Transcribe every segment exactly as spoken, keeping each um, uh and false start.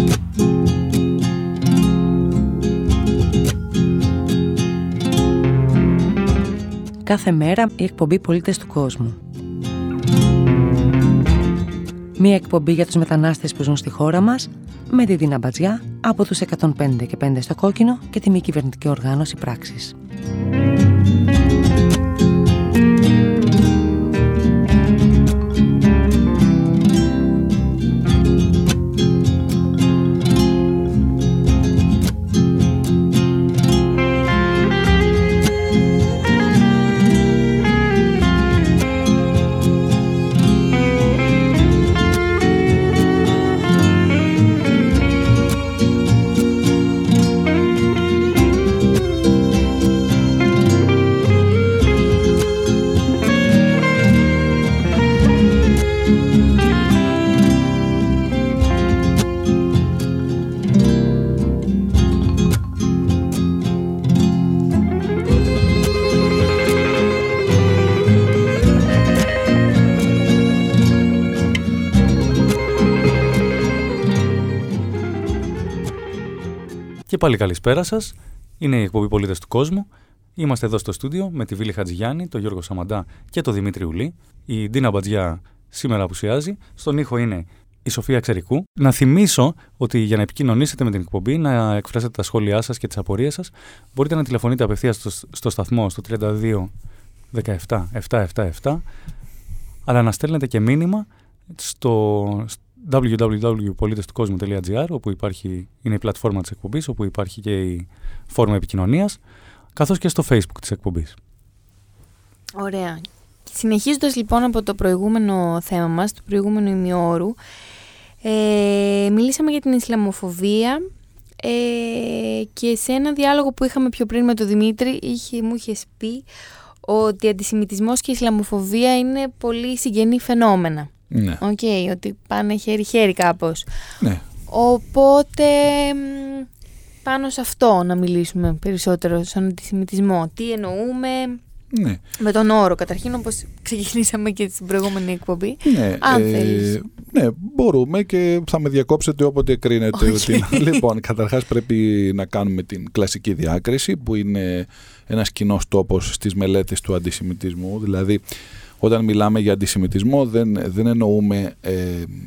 Κάθε μέρα η εκπομπή «Πολίτες του κόσμου». Μία εκπομπή για τους μετανάστες που ζουν στη χώρα μας, με τη Δίνα Μπατζιά από τους εκατόν πέντε και πέντε στο Κόκκινο και τη μη κυβερνητική οργάνωση Πράξης. Και πάλι καλησπέρα σας. Είναι η εκπομπή Πολίτες του Κόσμου. Είμαστε εδώ στο στούντιο με τη Βίλη Χατζηγιάννη, τον Γιώργο Σαμαντά και τον Δημήτρη Ουλή. Η Ντίνα Μπατζιά σήμερα απουσιάζει. Στον ήχο είναι η Σοφία Ξερικού. Να θυμίσω ότι για να επικοινωνήσετε με την εκπομπή, να εκφράσετε τα σχόλιά σας και τις απορίες σας, μπορείτε να τηλεφωνείτε απευθείας στο, στο σταθμό στο τριάντα δύο δεκαεπτά επτακόσια εβδομήντα επτά, αλλά να στέλνετε και μήνυμα στο double-u double-u double-u τελεία πολίτες του κόσμου τελεία τζι άρ, όπου υπάρχει, είναι η πλατφόρμα της εκπομπής, όπου υπάρχει και η φόρμα επικοινωνίας, καθώς και στο Facebook της εκπομπής. Ωραία. Συνεχίζοντας λοιπόν από το προηγούμενο θέμα μας, του προηγούμενου ημιώρου, ε, μιλήσαμε για την Ισλαμοφοβία ε, και σε ένα διάλογο που είχαμε πιο πριν με τον Δημήτρη είχε, μου είχες πει ότι αντισημιτισμός και Ισλαμοφοβία είναι πολύ συγγενή φαινόμενα. Ναι. Οκ, okay, ότι πάνε χέρι-χέρι κάπως. Ναι. Οπότε πάνω σε αυτό να μιλήσουμε περισσότερο, στον αντισημιτισμό. Τι εννοούμε ναι. με τον όρο, καταρχήν, όπως ξεκινήσαμε και στην προηγούμενη εκπομπή. Ναι, αν ε, θέλεις. Ναι, μπορούμε και θα με διακόψετε όποτε κρίνετε. Okay. Ότι... Λοιπόν, καταρχάς πρέπει να κάνουμε την κλασική διάκριση, που είναι ένας κοινός τόπος στις μελέτες του αντισημιτισμού. Δηλαδή, όταν μιλάμε για αντισημιτισμό δεν, δεν εννοούμε, ε,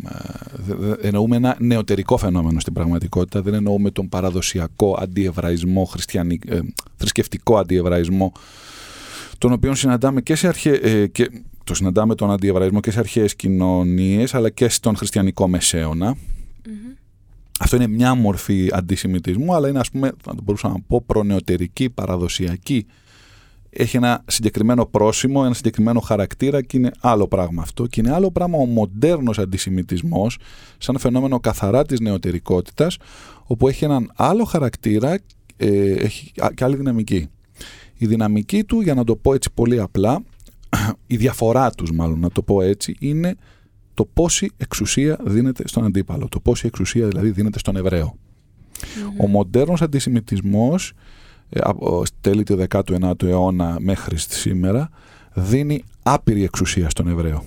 δεν εννοούμε ένα νεωτερικό φαινόμενο στην πραγματικότητα, δεν εννοούμε τον παραδοσιακό αντιεβραϊσμό, χριστιανι, ε, θρησκευτικό αντιεβραϊσμό, τον οποίο συναντάμε και σε αρχαί, ε, και, το συναντάμε τον αντιεβραϊσμό και σε αρχαίες κοινωνίες, αλλά και στον χριστιανικό μεσαίωνα. Mm-hmm. Αυτό είναι μια μορφή αντισημιτισμού, αλλά είναι, ας πούμε, θα το μπορούσα να πω, προνεωτερική, παραδοσιακή. Έχει ένα συγκεκριμένο πρόσημο, ένα συγκεκριμένο χαρακτήρα και είναι άλλο πράγμα αυτό. Και είναι άλλο πράγμα ο μοντέρνος αντισημιτισμός, σαν φαινόμενο καθαρά της νεωτερικότητας, όπου έχει έναν άλλο χαρακτήρα, ε, έχει και άλλη δυναμική. Η δυναμική του, για να το πω έτσι πολύ απλά, η διαφορά τους μάλλον, να το πω έτσι, είναι το πόση εξουσία δίνεται στον αντίπαλο, το πόση εξουσία δηλαδή δίνεται στον Εβραίο. Mm-hmm. Ο μοντέρνος αντισημιτισμός, από τέλη του δέκατου ένατου αιώνα μέχρι σήμερα, δίνει άπειρη εξουσία στον Εβραίο.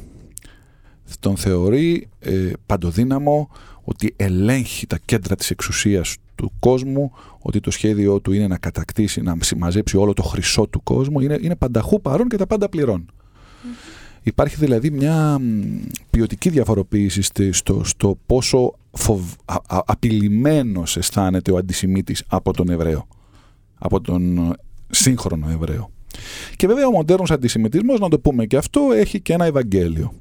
Τον θεωρεί ε, παντοδύναμο, ότι ελέγχει τα κέντρα της εξουσίας του κόσμου, ότι το σχέδιό του είναι να κατακτήσει, να συμμαζέψει όλο το χρυσό του κόσμου, είναι, είναι πανταχού παρόν και τα πάντα πληρών. Mm-hmm. Υπάρχει δηλαδή μια ποιοτική διαφοροποίηση στο, στο πόσο φοβ, α, α, απειλημένος αισθάνεται ο αντισημίτης από τον Εβραίο, από τον σύγχρονο Εβραίο. Και βέβαια ο μοντέρνος αντισημιτισμός, να το πούμε και αυτό, έχει και ένα Ευαγγέλιο,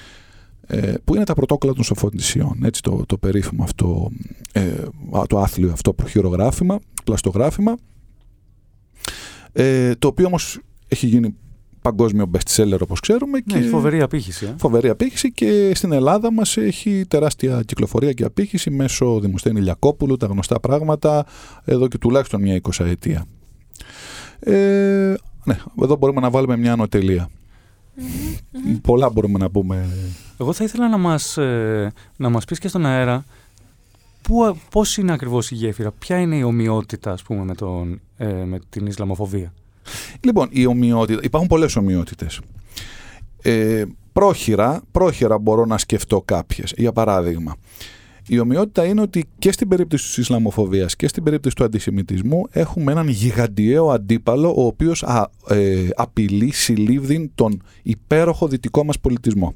ε, που είναι τα πρωτόκολλα των Σοφωτισιών, έτσι, το, το περίφημο αυτό, ε, το άθλιο αυτό προχειρογράφημα, πλαστογράφημα, ε, το οποίο όμως έχει γίνει παγκόσμιο best seller, όπως ξέρουμε. Ναι, και φοβερή απήχηση. Ε? Φοβερή απήχηση, και στην Ελλάδα μας έχει τεράστια κυκλοφορία και απήχηση μέσω Δημοσθένη Λιακόπουλου, τα γνωστά πράγματα, εδώ και τουλάχιστον μια εικοσαετία. Ε, ναι, εδώ μπορούμε να βάλουμε μια ανωτελεία. Mm-hmm. Πολλά μπορούμε να πούμε. Εγώ θα ήθελα να μας, ε, να μας πεις και στον αέρα πού, πώς είναι ακριβώς η γέφυρα, ποια είναι η ομοιότητα, ας πούμε, με, τον, ε, με την Ισλαμοφοβία. Λοιπόν, η ομοιότητα, υπάρχουν πολλές ομοιότητες. Ε, πρόχειρα, πρόχειρα μπορώ να σκεφτώ κάποιες. Για παράδειγμα, Η ομοιότητα είναι ότι και στην περίπτωση της Ισλαμοφοβίας και στην περίπτωση του αντισημιτισμού έχουμε έναν γιγαντιαίο αντίπαλο, ο οποίος α, ε, απειλεί συλλήβδιν τον υπέροχο δυτικό μας πολιτισμό.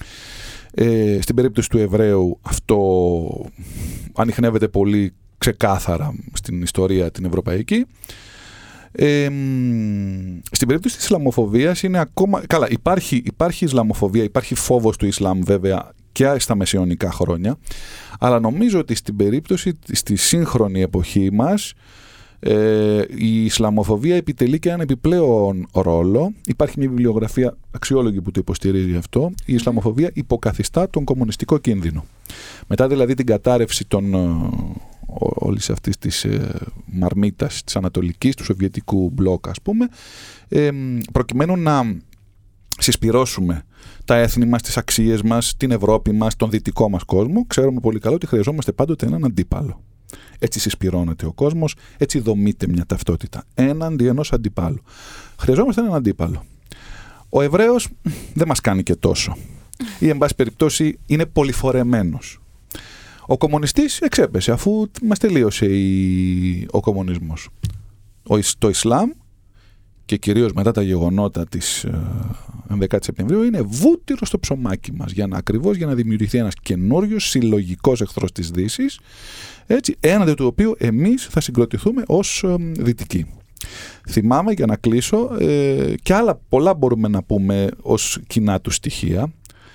Ε, στην περίπτωση του Εβραίου αυτό ανιχνεύεται πολύ ξεκάθαρα στην ιστορία την ευρωπαϊκή. Ε, στην περίπτωση της Ισλαμοφοβίας είναι ακόμα... Καλά, υπάρχει, υπάρχει Ισλαμοφοβία, υπάρχει φόβος του Ισλάμ βέβαια και στα μεσαιωνικά χρόνια, αλλά νομίζω ότι στην περίπτωση, στη σύγχρονη εποχή μας, ε, η Ισλαμοφοβία επιτελεί και έναν επιπλέον ρόλο. Υπάρχει μια βιβλιογραφία αξιόλογη που το υποστηρίζει αυτό. Η Ισλαμοφοβία υποκαθιστά τον κομμουνιστικό κίνδυνο. Μετά δηλαδή την κατάρρευση των... όλης αυτής της ε, μαρμίτας της Ανατολικής, του Σοβιετικού μπλοκ ας πούμε, ε, προκειμένου να συσπυρώσουμε τα έθνη μας, τις αξίες μας, την Ευρώπη μας, τον δυτικό μας κόσμο, ξέρουμε πολύ καλά ότι χρειαζόμαστε πάντοτε έναν αντίπαλο. Έτσι συσπυρώνεται ο κόσμος, έτσι δομείται μια ταυτότητα έναντι ενός αντιπάλου. Χρειαζόμαστε έναν αντίπαλο. Ο Εβραίος δεν μας κάνει και τόσο, ή εν πάση περιπτώσει είναι πολυφορεμένος. Ο κομμουνιστής εξέπεσε αφού μας τελείωσε η... ο κομμουνισμός. Ο... Το Ισλάμ και κυρίως μετά τα γεγονότα της ενδεκάτη Σεπτεμβρίου είναι βούτυρο στο ψωμάκι μας για να, ακριβώς για να δημιουργηθεί ένας καινούριος συλλογικός εχθρός της Δύσης, έτσι, έναντι του οποίου εμείς θα συγκροτηθούμε ως ε, δυτικοί. Θυμάμαι, για να κλείσω, ε, και άλλα πολλά μπορούμε να πούμε ως κοινά του στοιχεία.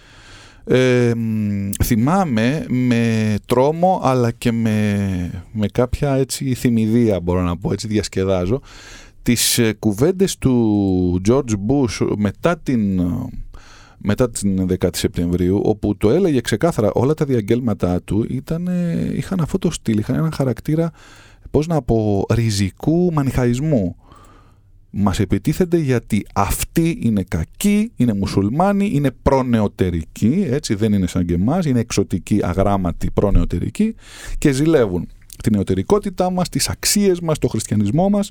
Ε, θυμάμαι με τρόμο αλλά και με, με κάποια έτσι θυμηδία, μπορώ να πω, έτσι διασκεδάζω, τις κουβέντες του George Bush μετά την, μετά την ενδεκάτη Σεπτεμβρίου, όπου το έλεγε ξεκάθαρα, όλα τα διαγγέλματά του ήταν, είχαν αυτό το στυλ, είχαν έναν χαρακτήρα, πώς να πω, ριζικού μανιχαϊσμού. Μας επιτίθενται γιατί αυτοί είναι κακοί, είναι μουσουλμάνοι, είναι προνεωτερικοί, έτσι, δεν είναι σαν και εμάς, είναι εξωτικοί, αγράμματοι, προνεωτερικοί και ζηλεύουν την νεωτερικότητά μας, τις αξίες μας, τον χριστιανισμό μας,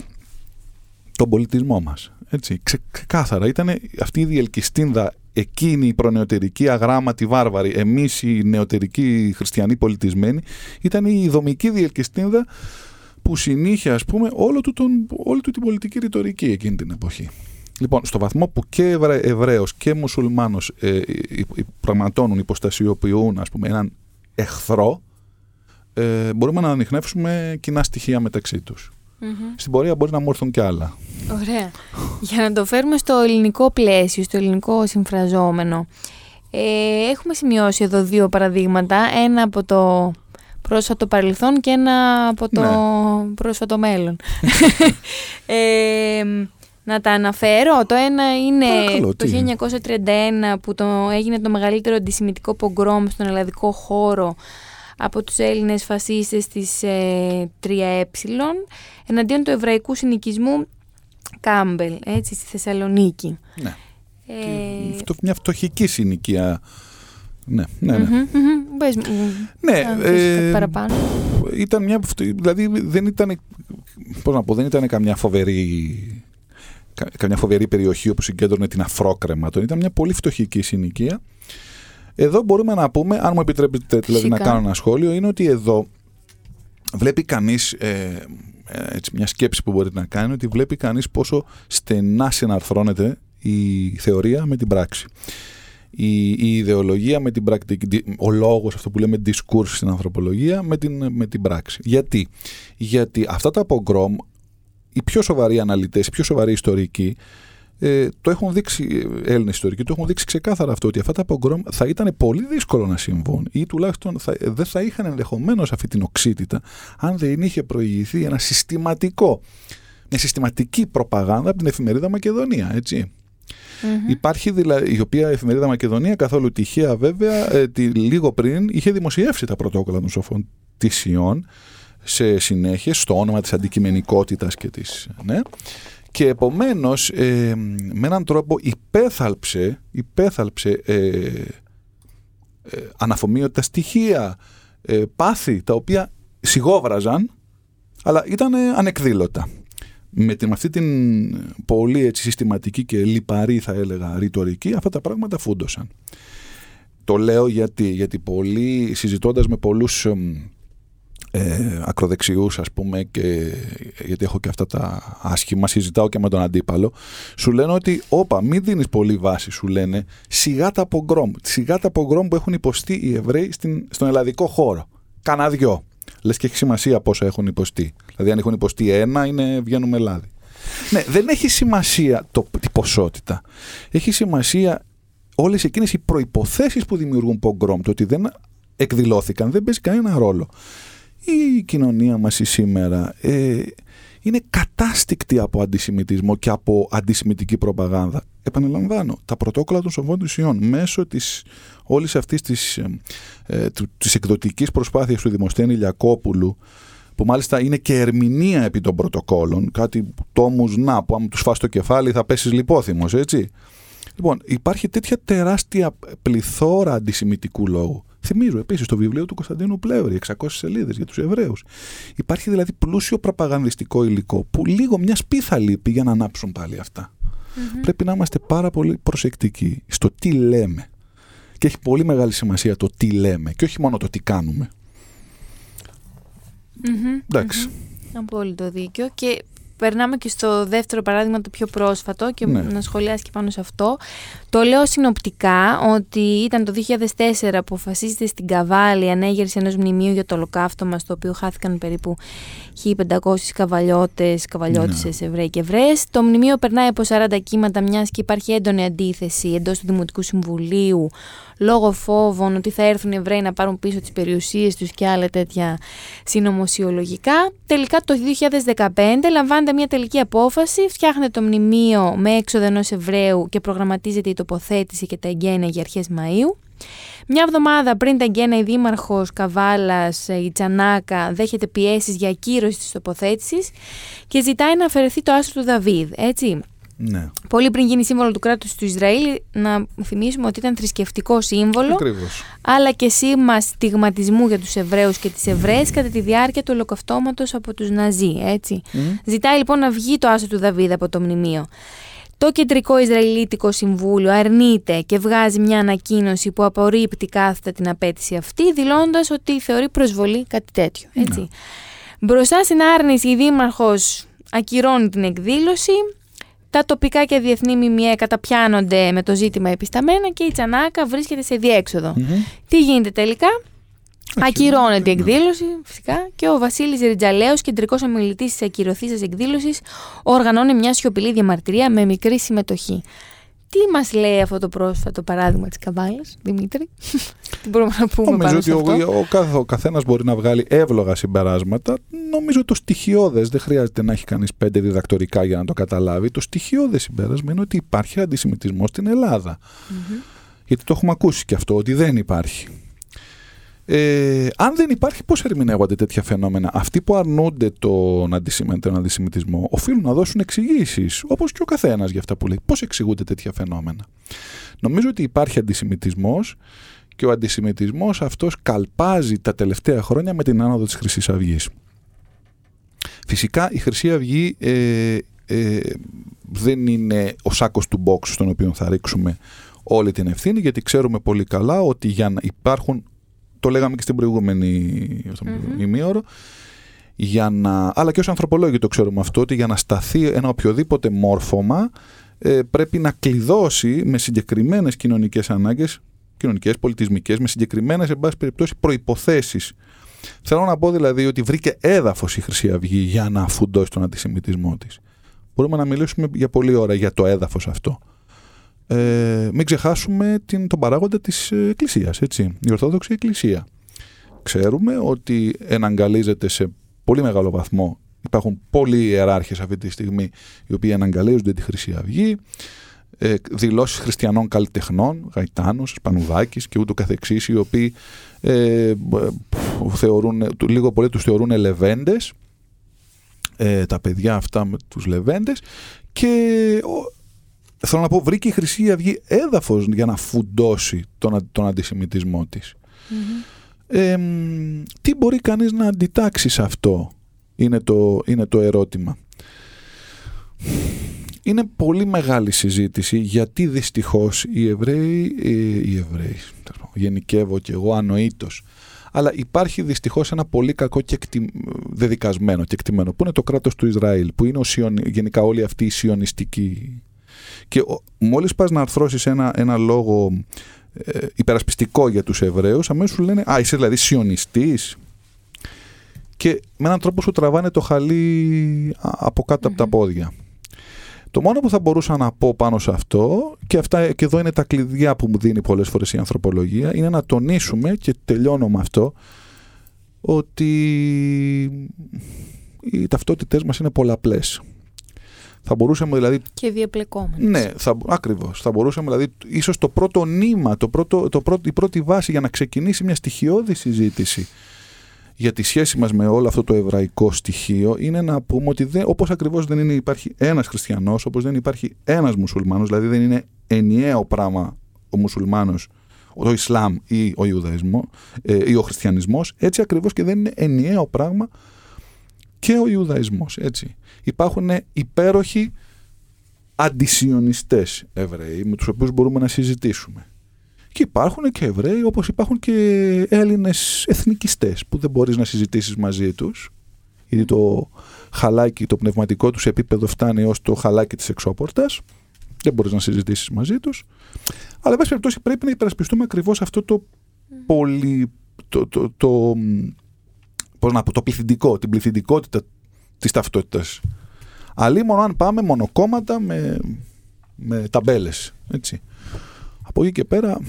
τον πολιτισμό μας. Έτσι, ξε, ξεκάθαρα ήταν αυτή η διελκυστίνδα, εκείνη η προνεωτερική, αγράμματοι, βάρβαροι, εμείς οι νεωτερικοί χριστιανοί πολιτισμένοι, ήταν η δομική διελκυστίνδα που συνήχε, ας πούμε, όλο του τον, όλη του την πολιτική ρητορική εκείνη την εποχή. Λοιπόν, στο βαθμό που και Εβραίος και Μουσουλμάνος ε, πραγματώνουν, υποστασιοποιούν, ας πούμε, έναν εχθρό, ε, μπορούμε να ανιχνεύσουμε κοινά στοιχεία μεταξύ τους. Mm-hmm. Στην πορεία μπορεί να μου έρθουν κι άλλα. Ωραία. Για να το φέρουμε στο ελληνικό πλαίσιο, στο ελληνικό συμφραζόμενο, ε, έχουμε σημειώσει εδώ δύο παραδείγματα, ένα από το πρόσφατο παρελθόν και ένα από το ναι. πρόσφατο μέλλον. ε, να τα αναφέρω. Το ένα είναι Παρακαλώ, το χίλια εννιακόσια τριάντα ένα που το, έγινε το μεγαλύτερο αντισημιτικό πογκρόμ στον ελλαδικό χώρο από τους Έλληνες φασίστες της ε, τρία ε εναντίον του εβραϊκού συνοικισμού Κάμπελ, έτσι, στη Θεσσαλονίκη. Ναι. Ε... Και μια φτωχική συνοικία. Ναι, ναι, ναι. Mm-hmm, mm-hmm. Πες, ναι, ε, παραπάνω. Ήταν μια, δηλαδή δεν ήταν, πώς να πω, δεν ήταν καμιά φοβερή, καμιά φοβερή περιοχή όπου συγκέντρωνε την Αφρόκρεμα. Ήταν μια πολύ φτωχική συνοικία. Εδώ μπορούμε να πούμε, αν μου επιτρέπετε δηλαδή, να κάνω ένα σχόλιο, είναι ότι εδώ βλέπει κανείς, ε, έτσι, μια σκέψη που μπορεί να κάνει, ότι βλέπει κανείς πόσο στενά συναρθρώνεται η θεωρία με την πράξη. Η, η ιδεολογία με την πρακτική, ο λόγος, αυτό που λέμε discourse στην ανθρωπολογία, με την, με την πράξη. Γιατί? Γιατί αυτά τα πογκρόμ, οι πιο σοβαροί αναλυτές, οι πιο σοβαροί ιστορικοί, ε, το έχουν δείξει, Έλληνες ιστορικοί, το έχουν δείξει ξεκάθαρα αυτό, ότι αυτά τα πογκρόμ θα ήταν πολύ δύσκολο να συμβούν ή τουλάχιστον θα, δεν θα είχαν ενδεχομένως αυτή την οξύτητα αν δεν είχε προηγηθεί ένα συστηματικό, μια συστηματική προπαγάνδα από την εφημερίδα Μακεδονία, έτσι. Mm-hmm. Υπάρχει δηλαδή, η οποία εφημερίδα Μακεδονία, καθόλου τυχαία βέβαια, ε, τη, λίγο πριν είχε δημοσιεύσει τα πρωτόκολλα των σοφών της Ιών σε συνέχεια στο όνομα της αντικειμενικότητας και της, ναι, και επομένως ε, με έναν τρόπο υπέθαλψε, υπέθαλψε ε, ε, αναφομείωτα στοιχεία, ε, πάθη τα οποία σιγόβραζαν αλλά ήταν ε, ανεκδήλωτα. Με, την, με αυτή την πολύ έτσι, συστηματική και λιπαρή, θα έλεγα, ρητορική, αυτά τα πράγματα φούντωσαν. Το λέω γιατί, γιατί πολλοί, συζητώντας με πολλούς ε, ακροδεξιούς, ας πούμε, και, γιατί έχω και αυτά τα άσχημα, συζητάω και με τον αντίπαλο, σου λένε ότι όπα, μην δίνεις πολύ βάση, σου λένε, σιγά τα πογκρόμ, σιγά τα πογκρόμ που έχουν υποστεί οι Εβραίοι στην, στον ελλαδικό χώρο. Κανά δυο. Λες και έχει σημασία πόσο έχουν υποστεί. Δηλαδή, αν έχουν υποστεί ένα, είναι, βγαίνουμε λάδι. Ναι, δεν έχει σημασία το, η ποσότητα. Έχει σημασία όλες εκείνες οι προϋποθέσεις που δημιουργούν πογκρόμ. Το ότι δεν εκδηλώθηκαν δεν παίζει κανένα ρόλο. Η κοινωνία μας η σήμερα ε, είναι κατάστικτη από αντισημιτισμό και από αντισημιτική προπαγάνδα. Επαναλαμβάνω, τα πρωτόκολλα των Σοββών του Σιών μέσω της όλης αυτής της, ε, ε, της εκδοτικής προσπάθειας του Δημοσθένη Λιακόπουλου, που μάλιστα είναι και ερμηνεία επί των πρωτοκόλων, κάτι τόμους να, που αν τους φας το κεφάλι θα πέσεις λιπόθυμος, έτσι. Λοιπόν, υπάρχει τέτοια τεράστια πληθώρα αντισημιτικού λόγου. Θυμίζω επίσης το βιβλίο του Κωνσταντίνου Πλεύρη, εξακόσιες σελίδες για τους Εβραίους. Υπάρχει δηλαδή πλούσιο προπαγανδιστικό υλικό που λίγο μια σπίθα λείπει για να ανάψουν πάλι αυτά. Mm-hmm. Πρέπει να είμαστε πάρα πολύ προσεκτικοί στο τι λέμε. Και έχει πολύ μεγάλη σημασία το τι λέμε και όχι μόνο το τι κάνουμε. Mm-hmm. Εντάξει. Mm-hmm. Απόλυτο δίκιο. Και περνάμε και στο δεύτερο παράδειγμα, το πιο πρόσφατο, και ναι. να σχολιάσει και πάνω σε αυτό. Το λέω συνοπτικά ότι ήταν το δύο χιλιάδες τέσσερα που φασίστες στην Καβάλη ανέγερση ενός μνημείου για το ολοκαύτωμα, στο οποίο χάθηκαν περίπου χίλια πεντακόσιοι καβαλιώτες, καβαλιώτισσες, ναι. Εβραίοι και Εβραίες. Το μνημείο περνάει από σαράντα κύματα, μιας και υπάρχει έντονη αντίθεση εντός του Δημοτικού Συμβουλίου, λόγω φόβων ότι θα έρθουν οι Εβραίοι να πάρουν πίσω τις περιουσίες τους και άλλα τέτοια συνωμοσιολογικά. Τελικά το δύο χιλιάδες δεκαπέντε λαμβάνεται μια τελική απόφαση, φτιάχνεται το μνημείο με έξοδο ενός Εβραίου και προγραμματίζεται η τοποθέτηση και τα εγγένεια για αρχές Μαΐου. Μια εβδομάδα πριν τα εγγένεια, η δήμαρχος Καβάλας, η Τσανάκα, δέχεται πιέσεις για ακύρωση της τοποθέτησης και ζητάει να αφαιρεθεί το άστρο του Δαβίδ, έτσι. Ναι. Πολύ πριν γίνει σύμβολο του κράτους του Ισραήλ, να θυμίσουμε ότι ήταν θρησκευτικό σύμβολο, ακριβώς, αλλά και σήμα στιγματισμού για τους Εβραίους και τις Εβραίες κατά τη διάρκεια του ολοκαυτώματος από τους Ναζί, έτσι. Mm. Ζητάει λοιπόν να βγει το άστρο του Δαβίδ από το μνημείο. Το Κεντρικό Ισραηλίτικο Συμβούλιο αρνείται και βγάζει μια ανακοίνωση που απορρίπτει κάθετα την απέτηση αυτή, δηλώντας ότι θεωρεί προσβολή κάτι τέτοιο, έτσι. Mm. Μπροστά στην άρνηση, η δήμαρχος ακυρώνει την εκδήλωση. Τα τοπικά και διεθνή ΜΜΕ καταπιάνονται με το ζήτημα επισταμένα και η Τσανάκα βρίσκεται σε διέξοδο. Mm-hmm. Τι γίνεται τελικά? Ακυρώνεται η εκδήλωση, φυσικά, και ο Βασίλης Ριτζαλέος, κεντρικός ομιλητής της ακυρωθήσας εκδήλωσης, οργανώνει μια σιωπηλή διαμαρτυρία με μικρή συμμετοχή. Τι μας λέει αυτό το πρόσφατο παράδειγμα της Καβάλας, Δημήτρη? Τι μπορούμε να πούμε νομίζω πάνω σε αυτό? Νομίζω ότι ο, ο, καθ, ο καθένας μπορεί να βγάλει εύλογα συμπεράσματα. Νομίζω το στοιχειώδες, δεν χρειάζεται να έχει κανείς πέντε διδακτορικά για να το καταλάβει. Το στοιχειώδες συμπέρασμα είναι ότι υπάρχει αντισημιτισμός στην Ελλάδα. Mm-hmm. Γιατί το έχουμε ακούσει και αυτό, ότι δεν υπάρχει. Ε, αν δεν υπάρχει, πώς ερμηνεύονται τέτοια φαινόμενα? Αυτοί που αρνούνται τον αντισημιτισμό οφείλουν να δώσουν εξηγήσεις, όπως και ο καθένας για αυτά που λέει. Πώς εξηγούνται τέτοια φαινόμενα? Νομίζω ότι υπάρχει αντισημιτισμός και ο αντισημιτισμός αυτός καλπάζει τα τελευταία χρόνια με την άνοδο της Χρυσής Αυγής. Φυσικά η Χρυσή Αυγή ε, ε, δεν είναι ο σάκος του box στον οποίο θα ρίξουμε όλη την ευθύνη, γιατί ξέρουμε πολύ καλά ότι για να υπάρχουν, το λέγαμε και στην προηγούμενη mm-hmm. ημίωρο, για να, αλλά και ως ανθρωπολόγοι το ξέρουμε αυτό, ότι για να σταθεί ένα οποιοδήποτε μόρφωμα ε, πρέπει να κλειδώσει με συγκεκριμένες κοινωνικές ανάγκες, κοινωνικές, πολιτισμικές, με συγκεκριμένες, εν πάση περιπτώσει, προϋποθέσεις. Θέλω να πω δηλαδή ότι βρήκε έδαφος η Χρυσή Αυγή για να αφουντώσει τον αντισημιτισμό της. Μπορούμε να μιλήσουμε για πολλή ώρα για το έδαφος αυτό. Ε, μην ξεχάσουμε την, τον παράγοντα της Εκκλησίας, έτσι, η Ορθόδοξη Εκκλησία. Ξέρουμε ότι εναγκαλίζεται σε πολύ μεγάλο βαθμό, υπάρχουν πολλοί ιεράρχες αυτή τη στιγμή οι οποίοι εναγκαλίζονται τη Χρυσή Αυγή, ε, δηλώσεις χριστιανών καλλιτεχνών, Γαϊτάνος, Σπανουδάκης και ούτω καθεξής, οι οποίοι ε, θεωρούν, λίγο πολύ τους θεωρούν λεβέντες, ε, τα παιδιά αυτά με τους λεβέντες, και ο, θέλω να πω, βρήκε η Χρυσή Αυγή έδαφος για να φουντώσει τον, τον αντισημιτισμό της. Mm-hmm. Ε, τι μπορεί κανείς να αντιτάξει σε αυτό, είναι το, είναι το ερώτημα. Είναι πολύ μεγάλη συζήτηση γιατί δυστυχώς οι Εβραίοι, οι Εβραίοι, γενικεύω και εγώ ανοήτως. Αλλά υπάρχει δυστυχώς ένα πολύ κακό και εκτι... δεδικασμένο και εκτιμένο, που είναι το κράτος του Ισραήλ, που είναι ο Σιων... γενικά όλη αυτή η σιωνιστική. Και ο... μόλις πας να αρθρώσεις ένα, ένα λόγο ε, υπερασπιστικό για τους Εβραίους, αμέσως σου λένε «Α, είσαι δηλαδή σιωνιστής». Και με έναν τρόπο σου τραβάνε το χαλί από κάτω mm-hmm. από τα πόδια. Το μόνο που θα μπορούσα να πω πάνω σε αυτό, και, αυτά, και εδώ είναι τα κλειδιά που μου δίνει πολλές φορές η ανθρωπολογία, είναι να τονίσουμε, και τελειώνω με αυτό, ότι οι ταυτότητές μας είναι πολλαπλές. Θα μπορούσαμε δηλαδή... Και διαπλεκόμενες. Ναι, θα, ακριβώς. Θα μπορούσαμε δηλαδή, ίσως το πρώτο νήμα, το πρώτο, το πρώτο, η πρώτη βάση για να ξεκινήσει μια στοιχειώδη συζήτηση για τη σχέση μας με όλο αυτό το εβραϊκό στοιχείο είναι να πούμε ότι δεν, όπως ακριβώς δεν είναι, υπάρχει ένας χριστιανός, όπως δεν υπάρχει ένας μουσουλμάνος, δηλαδή δεν είναι ενιαίο πράγμα ο μουσουλμάνος, το Ισλάμ ή ο Ιουδαϊσμός ε, ή ο χριστιανισμός, έτσι ακριβώς και δεν είναι ενιαίο πράγμα και ο Ιουδαϊσμός. Έτσι. Υπάρχουν υπέροχοι αντισιωνιστές Εβραίοι με τους οποίους μπορούμε να συζητήσουμε. Και υπάρχουν και Εβραίοι, όπως υπάρχουν και Έλληνες εθνικιστές που δεν μπορείς να συζητήσεις μαζί τους, γιατί το χαλάκι, το πνευματικό τους επίπεδο φτάνει ως το χαλάκι της εξώπορτας, δεν μπορείς να συζητήσεις μαζί τους. Αλλά εν πάση περιπτώσει πρέπει να υπερασπιστούμε ακριβώς αυτό το πολύ, το, το, το, το, πώς να πω, το πληθυντικό, την πληθυντικότητα της ταυτότητας. Αλλή μόνο αν πάμε μονοκόμματα με, με ταμπέλες, έτσι. Από εκεί και πέρα,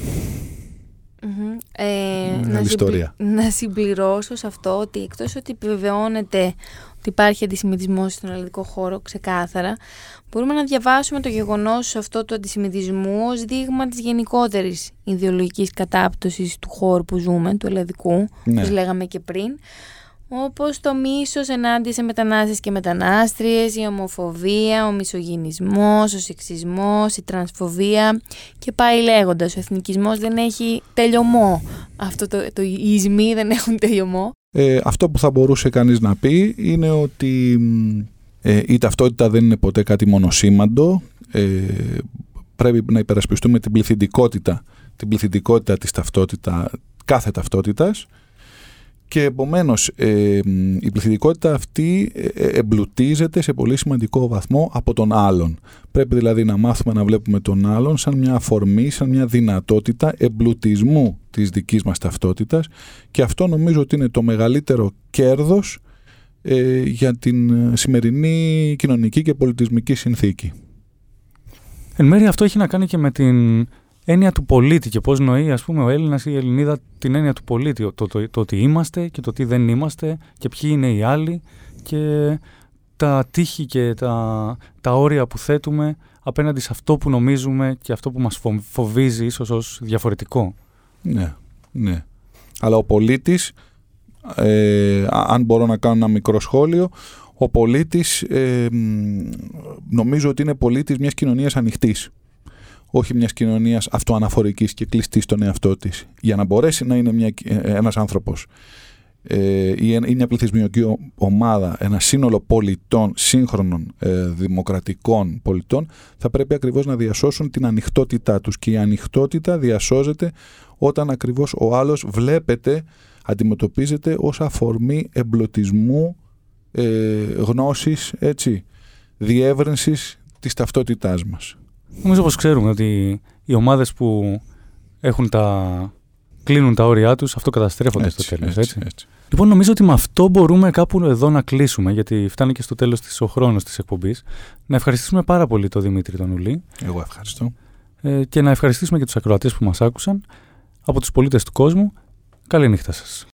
mm-hmm. ε, να, συμπλη... να συμπληρώσω σε αυτό ότι εκτός ότι επιβεβαιώνεται ότι υπάρχει αντισημιτισμός στον ελληνικό χώρο ξεκάθαρα, μπορούμε να διαβάσουμε το γεγονός αυτό του αντισημιτισμού ως δείγμα της γενικότερης ιδεολογικής κατάπτωσης του χώρου που ζούμε, του ελλαδικού, ναι. όπως λέγαμε και πριν, όπως το μίσος ενάντια σε μετανάστες και μετανάστριες, η ομοφοβία, ο μισογυνισμός, ο σεξισμός, η τρανσφοβία και πάει λέγοντας. Ο εθνικισμός δεν έχει τελειωμό. Αυτό το, το, οι ισμοί δεν έχουν τελειωμό. Ε, αυτό που θα μπορούσε κανείς να πει είναι ότι ε, η ταυτότητα δεν είναι ποτέ κάτι μονοσήμαντο. Ε, πρέπει να υπερασπιστούμε την πληθυντικότητα, την πληθυντικότητα της ταυτότητα, κάθε ταυτότητας. Και επομένως ε, η πληθυντικότητα αυτή εμπλουτίζεται σε πολύ σημαντικό βαθμό από τον άλλον. Πρέπει δηλαδή να μάθουμε να βλέπουμε τον άλλον σαν μια αφορμή, σαν μια δυνατότητα εμπλουτισμού της δικής μας ταυτότητας, και αυτό νομίζω ότι είναι το μεγαλύτερο κέρδος ε, για την σημερινή κοινωνική και πολιτισμική συνθήκη. Εν μέρει αυτό έχει να κάνει και με την έννοια του πολίτη και πώς νοεί, ας πούμε, ο Έλληνας ή η Ελληνίδα την έννοια του πολίτη. Το, το, το, το τι είμαστε και το τι δεν είμαστε και ποιοι είναι οι άλλοι και τα τείχη και τα, τα όρια που θέτουμε απέναντι σε αυτό που νομίζουμε και αυτό που μας φοβίζει ίσως ως διαφορετικό. Ναι, ναι. Αλλά ο πολίτης, ε, αν μπορώ να κάνω ένα μικρό σχόλιο, ο πολίτης ε, νομίζω ότι είναι πολίτης μιας κοινωνίας ανοιχτής. Όχι μιας κοινωνίας αυτοαναφορικής και κλειστής στον εαυτό της. Για να μπορέσει να είναι μια, ένας άνθρωπος ε, ή μια πληθυσμιακή ομάδα, ένα σύνολο πολιτών, σύγχρονων ε, δημοκρατικών πολιτών, θα πρέπει ακριβώς να διασώσουν την ανοιχτότητά τους. Και η ανοιχτότητα διασώζεται όταν ακριβώς ο άλλος βλέπετε, αντιμετωπίζεται ως αφορμή εμπλωτισμού, ε, γνώσης, έτσι, διεύρυνσης της ταυτότητάς μας. Νομίζω πως ξέρουμε ότι οι ομάδες που έχουν τα... κλείνουν τα όρια τους, αυτό καταστρέφονται έτσι, στο τέλος. Έτσι, έτσι. Έτσι. Λοιπόν, νομίζω ότι με αυτό μπορούμε κάπου εδώ να κλείσουμε, γιατί φτάνει και στο τέλος της ο χρόνος της εκπομπής. Να ευχαριστήσουμε πάρα πολύ τον Δημήτρη τον Ουλή. Εγώ ευχαριστώ. Ε, και να ευχαριστήσουμε και τους ακροατές που μας άκουσαν. Από τους πολίτες του κόσμου, καλή νύχτα σας.